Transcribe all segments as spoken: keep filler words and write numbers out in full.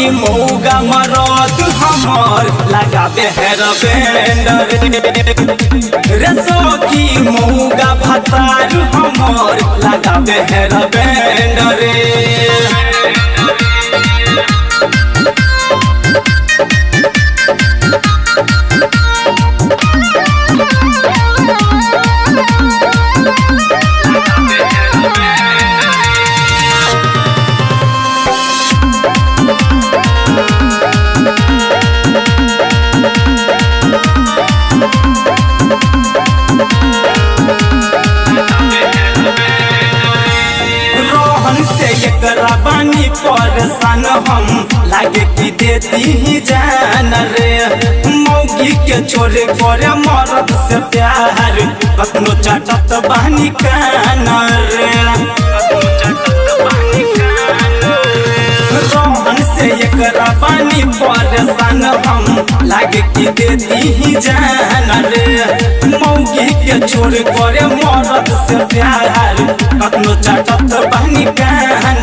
सखी मौगा मरद हमर लगाबे हेर बेंडर रे सखी मौगा भतार हमर लगाबे हेर बेंडर बानी परेशान हम लागे कि देती ही जान रे मौगी के छोरे करे मरद से प्यार कतनो चाटत बानी कान रे रोहन से एकरा बानी परेशान हम लागे कि देती ही जान रे मौगी के छोरे करे मरद से प्यार कतनो चाटत बानी कान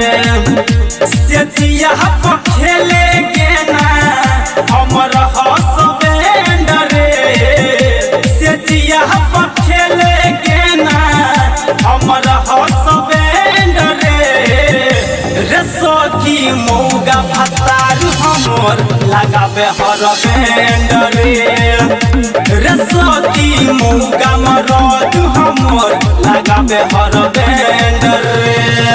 सेतिया खेले गेना हमर हसबैंड रे सेतिया खेले गेना हमर हसबैंड रे रे सखी मौगा भतार हमर लगाबे हर बैंड रे रे सखी मौगा मरद हमर लगाबे हर बैंड रे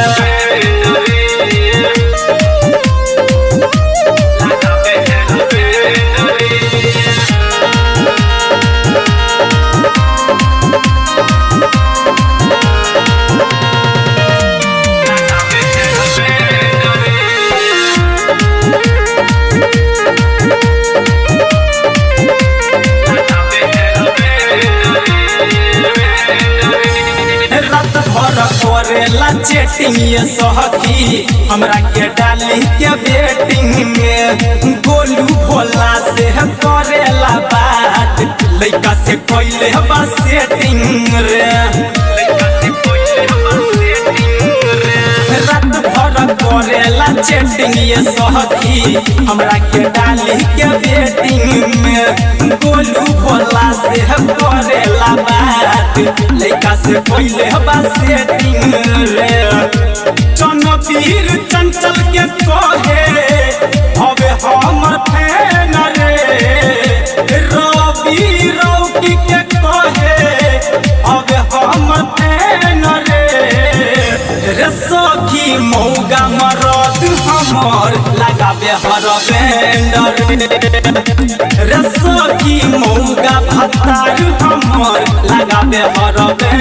करेला चेटिंग ये सखी हमरा के डाली के बेटिंग में गोलू भोला से करेला बात लइका से कोइले बा सेटिंग रे लइका से कोइले बा सेटिंग रे रात भर करेला चेटिंग ये सखी हमरा के डाली के बेटिंग में गोलू भोला से करेला बात लइका से कोइले बा सेटिंग रे चनवीर चंचल के कहे हवे हमर फैन रे रवि रौकी के कहे हवे हमर फैन रे रे सखी मौगा मरद हमर लगाबे हर बैंड रे सखी मौगा भतार हमर लगाबे हर